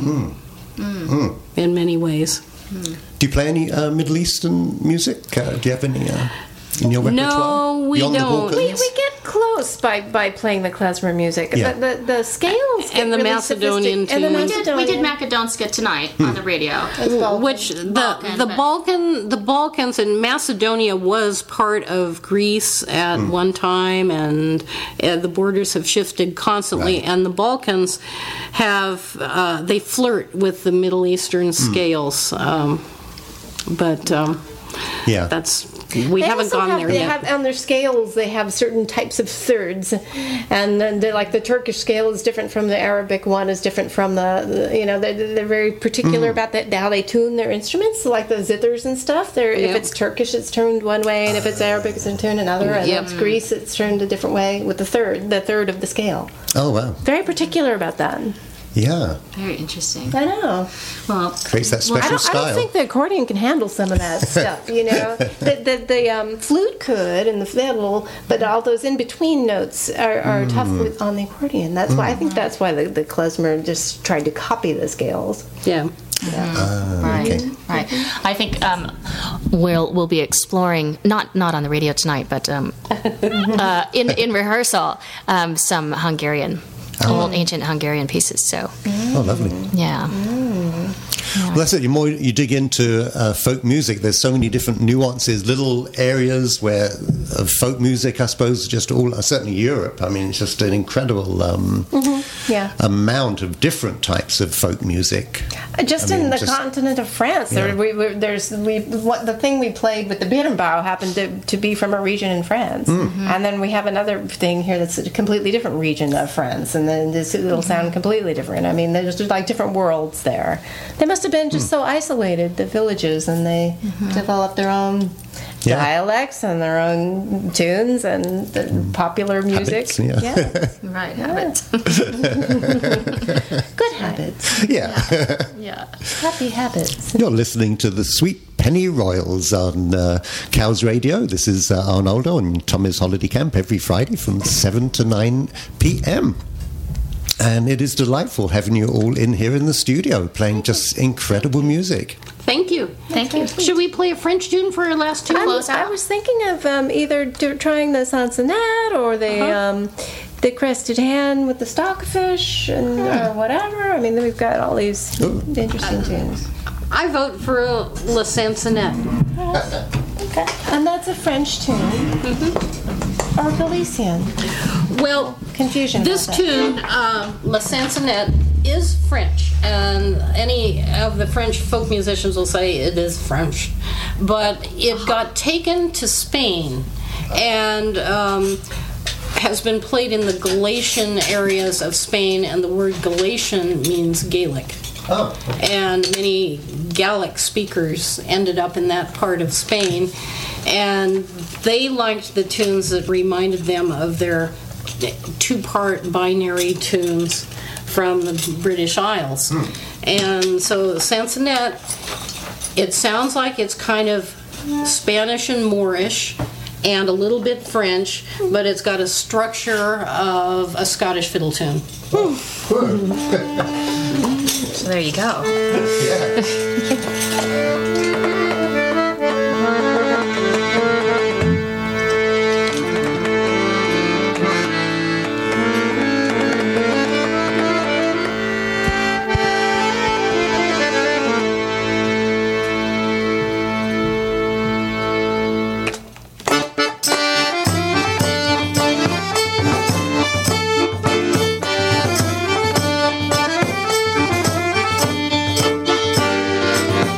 in many ways. Do you play any uh, Middle Eastern music? Uh, do you have any uh, in your repertoire? No, we Beyond the don't. Balkans? We, we get close by, by playing the klezmer music. Yeah. The, the, the scales get And the really Macedonian sophistic- and the tunes. We did, we did Macedonian- Macedonska tonight Hmm. on the radio. Which the Balkan, the but- Balkan the Balkans and Macedonia was part of Greece at Hmm. one time, and uh, the borders have shifted constantly. Right. And the Balkans have uh, they flirt with the Middle Eastern Hmm. scales, um, but um, Yeah. that's we They haven't also gone have, there they yet. have on their scales. They have certain types of thirds, and then they're like the Turkish scale is different from the Arabic one. Is different from the, the you know they're, they're very particular about that how they tune their instruments, like the zithers and stuff. They're if Yeah. it's Turkish, it's tuned one way, and if it's Arabic, it's tuned another. And Yep. if it's Greece, it's tuned a different way with the third, the third of the scale. Oh, wow. Very particular about that. Yeah. Very interesting. I know. Well, Creates that well, special I don't, I style. don't think the accordion can handle some of that stuff, you know. The, the, the um, flute could, and the fiddle, but all those in between notes are, are tough with, on the accordion. That's why I think that's why the, the klezmer just tried to copy the scales. Yeah. Right, okay. right. I think um, we'll we'll be exploring not not on the radio tonight, but um, uh, in in rehearsal um, some Hungarian, old ancient Hungarian pieces. So Oh, lovely. yeah, Well, that's it. The more you dig into uh, folk music, there's so many different nuances, little areas where of folk music, I suppose, just all, uh, certainly Europe. I mean, it's just an incredible um, Yeah. amount of different types of folk music. Uh, Just I mean, in the just- continent of France, Yeah. there, we, we, there's we what the thing we played with the Birnbau happened to, to be from a region in France, Hmm. and then we have another thing here that's a completely different region of France, and then this it'll sound completely different. I mean, there's just like different worlds there. They must have been just Hmm. so isolated, the villages, and they developed their own Yeah. dialects and their own tunes and the popular music. Habits, yeah. right. Habit. Good habits, Yeah. Yeah. happy habits. You're listening to the Sweet Penny Royals on uh, Cows Radio. This is uh, Arnoldo and Thomas Holiday Camp every Friday from seven to nine p.m. And it is delightful having you all in here in the studio playing just incredible music. Thank you. Thank you. Should we play a French tune for our last two? I close was, I out? was thinking of um, either do, trying the Sansonette or the Uh-huh. um, the Crested Hen with the Stockfish and or whatever. I mean, we've got all these interesting tunes. I vote for La Sansonette. Okay, and that's a French tune or Galician. Well, Confusion. this about that. tune, uh, La Sansonette, is French, and any of the French folk musicians will say it is French. But it got taken to Spain and um, has been played in the Galician areas of Spain, and the word Galician means Gaelic. Oh. And many Gallic speakers ended up in that part of Spain, and they liked the tunes that reminded them of their two-part binary tunes from the British Isles. And so Sansonette, it sounds like it's kind of Spanish and Moorish and a little bit French, but it's got a structure of a Scottish fiddle tune. So there you go. Thank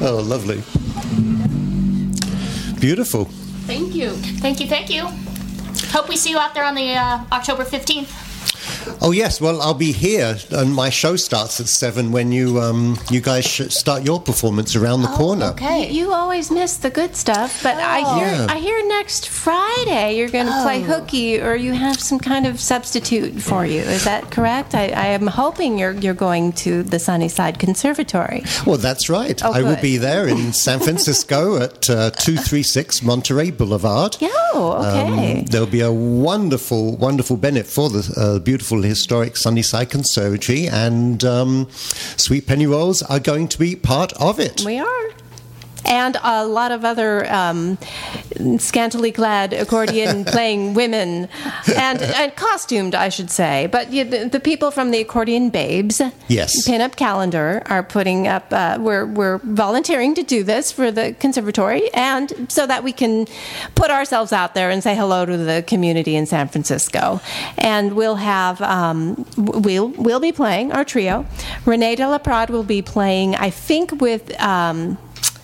Oh, lovely. Beautiful. Thank you. Thank you, thank you. Hope we see you out there on the uh, October fifteenth. Oh yes, well I'll be here, and my show starts at seven when you um, you guys sh- start your performance around the corner. Okay. You always miss the good stuff, but I hear Yeah. I hear next Friday you're going to play Oh. hooky, or you have some kind of substitute for you. Is that correct? I, I am hoping you're you're going to the Sunnyside Conservatory. Well, that's right. Oh, I will good. be there in San Francisco at uh, two thirty-six Monterey Boulevard. Yeah, okay. Um, there'll be a wonderful, wonderful benefit for the uh, beautiful historic Sunnyside Conservatory, and um, Sweet Penny Rolls are going to be part of it. We are. And a lot of other um, scantily clad accordion playing women, and, and costumed, I should say. But you, the, the people from the Accordion Babes Yes. pinup calendar are putting up. Uh, we're we're volunteering to do this for the conservatory, and so that we can put ourselves out there and say hello to the community in San Francisco. And we'll have um, we'll we'll be playing our trio. Renee de la Prade will be playing, I think, with. Um,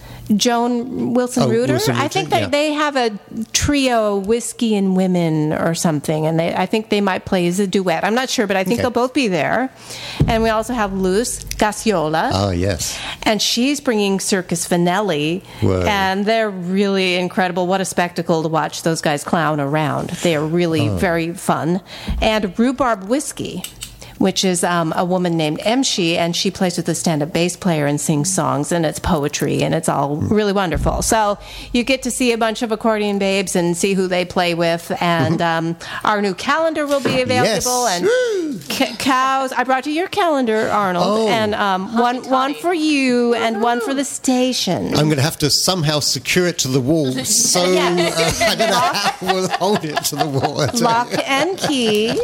Joan Wilson Oh, Reuter. Wilson I Reuter, think that yeah. they have a trio, Whiskey and Women or something, and they, I think they might play as a duet. I'm not sure, but I think Okay. they'll both be there. And we also have Luz Gasiola. Ah, yes. And she's bringing Circus Vanelli, Whoa. and they're really incredible. What a spectacle to watch those guys clown around. They are really Oh. very fun. And Rhubarb Whiskey, which is um, a woman named Emshi, and she plays with a stand-up bass player and sings songs, and it's poetry, and it's all really wonderful. So you get to see a bunch of accordion babes and see who they play with, and um, our new calendar will be available, Yes. and Woo! ca- cows. I brought you your calendar, Arnold, Oh. and um, one one for you and one for the station. I'm going to have to somehow secure it to the wall, so uh, I don't know how we'll hold it to the wall. Lock and key.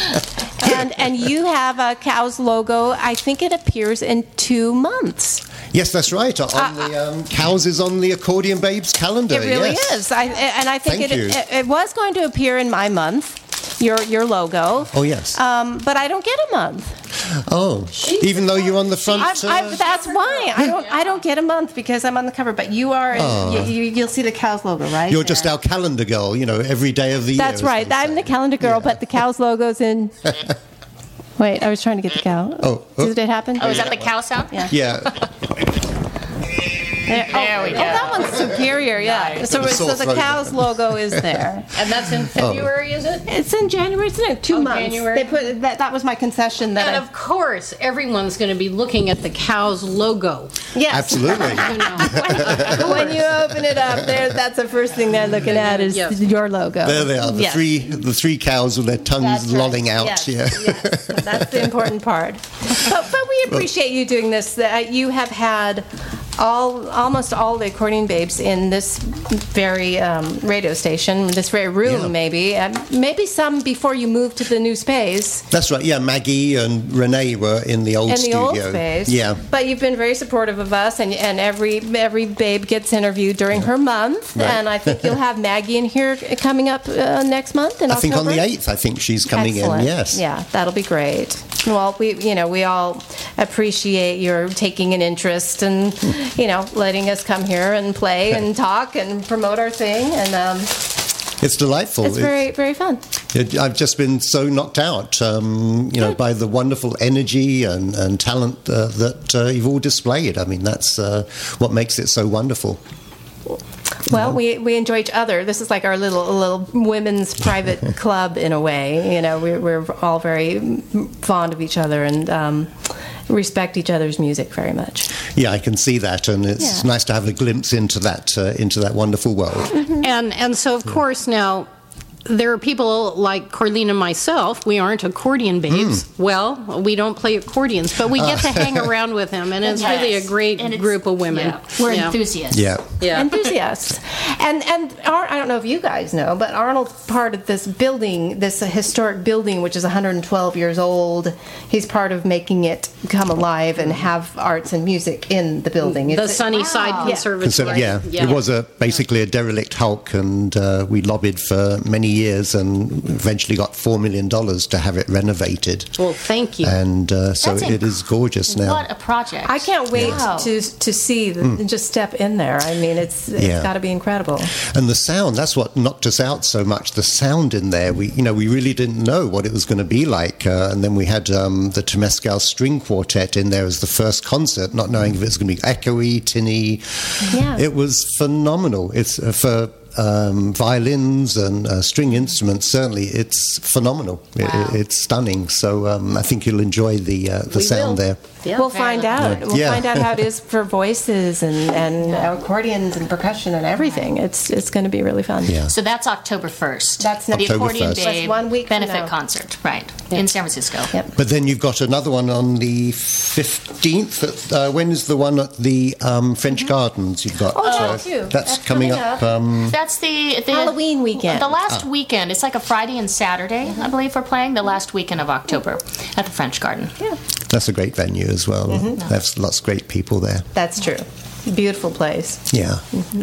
And and you have a Cows logo. I think it appears in two months. Yes, that's right. On the um, Cows is on the Accordion Babes calendar. It really yes. is. I, and I think Thank it, you. it it was going to appear in my month. Your your logo. Oh, yes. Um, but I don't get a month. Oh, even though you're on the front. I, I, uh, that's why I don't I don't get a month because I'm on the cover. But you are. You, you, you'll see the Cows logo, right? You're just our calendar girl, you know, every day of the year. That's as right. they I'm say. the calendar girl, Yeah. but the Cows logo's in. Wait, I was trying to get the cow. Oh, oh. Did it happen? Oh, is that the cow sound? Yeah. Yeah. There, There oh, we oh, go. that one's superior, yeah. So, The so sore the throat. Cows logo is there. And that's in February, is it? It's in January. It's in two Oh, months. January. They put that. That was my concession. That And I, of course, everyone's going to be looking at the Cows logo. yes. Absolutely. You know. When you open it up, there. That's the first thing they're looking at is Yes. your logo. There they are, the Yes. three the three cows with their tongues That's right. lolling out. Yes, Yeah. yes. That's the important part. But, but we appreciate you doing this. That you have had all almost all the accordion babes in this very um, radio station, this very room, Yeah. maybe. Uh, maybe some before you moved to the new space. That's right. Yeah, Maggie and Renee were in the old In the studio. old space, Yeah. But you've been very supportive of us, and and every every babe gets interviewed during her month, Right. and I think you'll have Maggie in here coming up uh, next month in I think on October. the eighth, I think she's coming Excellent. in. Yes. Yeah, that'll be great. Well, we, you know, we all appreciate your taking an interest and, you know, letting us come here and play and talk and promote our thing, and um, It's delightful. it's very, very fun. It- I've just been so knocked out, um, you know, by the wonderful energy and, and talent uh, that uh, you've all displayed. I mean, that's uh, what makes it so wonderful. Well, we, we enjoy each other. This is like our little little women's private club in a way. You know, we're, we're all very fond of each other and um, respect each other's music very much. Yeah, I can see that, and it's Yeah. nice to have a glimpse into that uh, into that wonderful world. And and so of course now there are people like Corleen and myself. We aren't accordion babes. Well, we don't play accordions, but we get to hang around with them, and it's really a Yes. great And it's- group of women. yeah, we're Yeah. enthusiasts. Yeah. Yeah. Enthusiasts. And and Ar- I don't know if you guys know, but Arnold's part of this building, this historic building, which is one hundred twelve years old. He's part of making it come alive and have arts and music in the building. The It's- Sunnyside Wow. Conservatory. Consider- yeah. it was a basically a derelict hulk, and uh, we lobbied for many many years and eventually got four million dollars to have it renovated. Well, thank you. And uh, so That's it is gorgeous now. What a project. I can't wait Wow. to to see the, Mm. just step in there. I mean, it's it's Yeah. got to be incredible. And the sound, that's what knocked us out so much. The sound in there, we you know, we really didn't know what it was going to be like. Uh, and then we had um, the Temescal String Quartet in there as the first concert, not knowing if it was going to be echoey, tinny. Yeah. It was phenomenal. It's uh, for um, violins and uh, string instruments, certainly it's phenomenal. It- Wow. It, it's stunning. So um, I think you'll enjoy the uh, the We sound will. there. Yeah, we'll find out. We'll Yeah. find out how it is for voices and, and accordions and percussion and everything. It's it's going to be really fun. Yeah. So that's October first. That's the next- October Accordion first. Day That's one week from benefit now. concert, right, in San Francisco. Yep. But then you've got another one on the fifteenth. Uh, when is the one at the um, French Gardens? You've got. Oh, that uh, too. That's, That's coming, coming up. up. Um, That's the, the Halloween weekend. The last Ah. weekend. It's like a Friday and Saturday, I believe, we're playing. The last weekend of October at the French Garden. Yeah, that's a great venue as well. Mm-hmm. There's lots of great people there. that's true. Beautiful place. Yeah.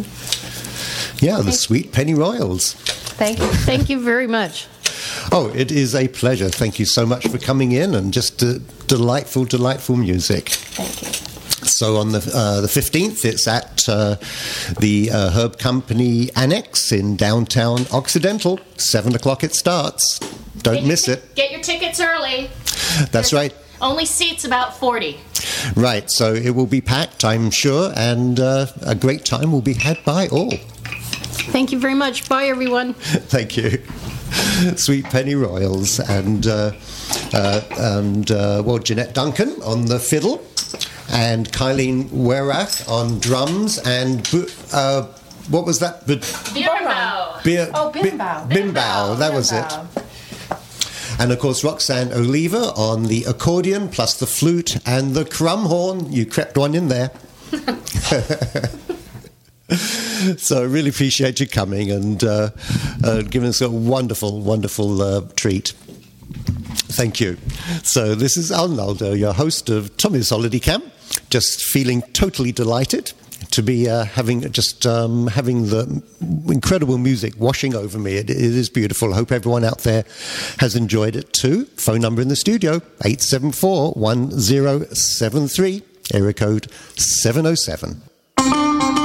Yeah, the Sweet Penny Royals. Thank you. Thank you very much. Oh, it is a pleasure. Thank you so much for coming in and just uh, delightful, delightful music. Thank you. So on the uh, the fifteenth, it's at uh, the uh, Herb Company Annex in downtown Occidental. Seven o'clock it starts. Don't Get your miss ti- it. Get your tickets early. That's right. Only seats about forty. Right, so it will be packed, I'm sure, and uh, a great time will be had by all. Thank you very much. Bye, everyone. Thank you. Sweet Penny Royals and uh, uh, and uh, well, Jeanette Duncan on the fiddle, and Kylene Werach on drums, and Bu- uh, what was that? Bu- Biermau. Beer, Oh, Bi- Bimbao. Bimbao, that was it. And of course, Roxanne Oliva on the accordion, plus the flute and the crumb horn. You crept one in there. So I really appreciate you coming and uh, uh, giving us a wonderful, wonderful uh, treat. Thank you. So this is Arnaldo, your host of Tommy's Holiday Camp. Just feeling totally delighted to be uh, having just um, having the incredible music washing over me. It, it is beautiful. I hope everyone out there has enjoyed it too. Phone number in the studio, eight seven four, one zero seven three, area code seven oh seven.